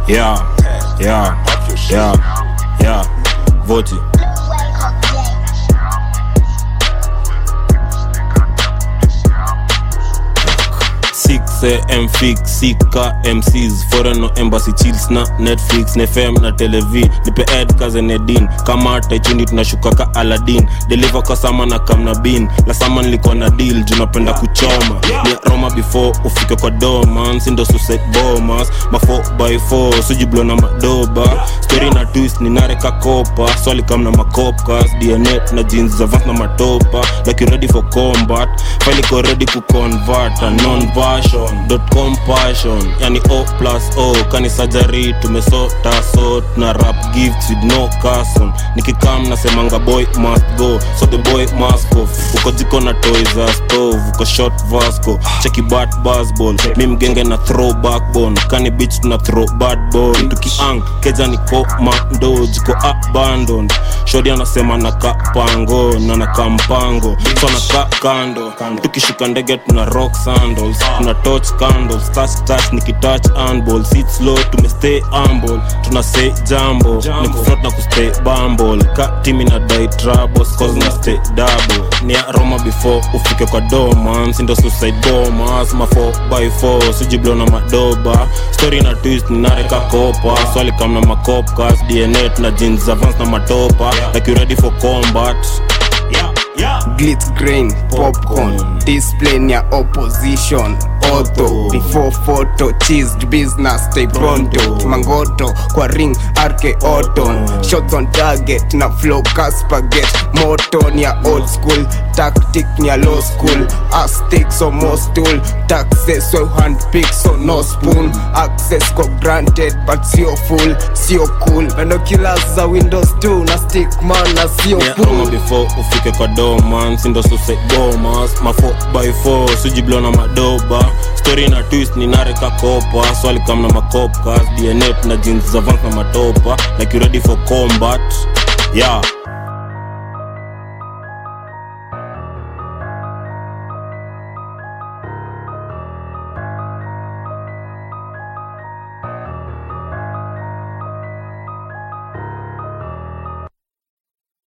Yeah, Voti. 6am fix sika MCs foreign no embassy chills na Netflix na FM na televi nipe ad kaze Nedin kama taichuni tunashuka ka Aladdin deliver kwa sama na kamna bin la sama nilikuwa na deal junapenda kuchoma ni Roma before ufike kwa doma sindo suicide bombers ma 4x4 sujiblo na madoba story na twist ni nareka kopa swali kamna makopkas DNA na jeans za vans na matopa like you ready for combat file ko ready ku convert a non-version.com passion yani O+O kani surgery tumesota sort na rap gifts with no carson nikikam na semanga boy must go so the boy must go uko jiko na toys za stove uko short vasco checky bat basketball mimi mgenge na throw backbone kani bitch tuna throw bad boy tukiang keja niko mando jiko abandoned shodi anasema na kapango na nakampango so na kando tukishuka ndege tuna rock sandals tuna touch candles touch nikitouch handball sit slow tumestay humble tuna say jambo nikufloat na kustay bumble ka team ina die troubles cause na stay double ni Roma before ufike kwa doma sindo suicide bombers ma 4x4 sujiblo na madoba story na twist ni nareka kopa swali kamna makopkas DNA na jeans za vans na matopa like you ready for combat. Glitz grain, popcorn, display near opposition. Auto, before photo, cheesed business, stay pronto. Mangoto, kwa ring, arke auton. Shots on target, na flow spaghetti. Moto near old school, tactic near low school. Aztec so most tool, taxes so hand pick so no spoon. Access go granted, but sio full, sio cool. Binoculars za Windows 2, na stick man, na sio full. Before ufike kwa doma sindo suicide bombers ma 4x4 sujiblo na madoba story na twist ni nareka kopa swali kamna makopkas DNA na jeans za vans na matopa like you ready for combat.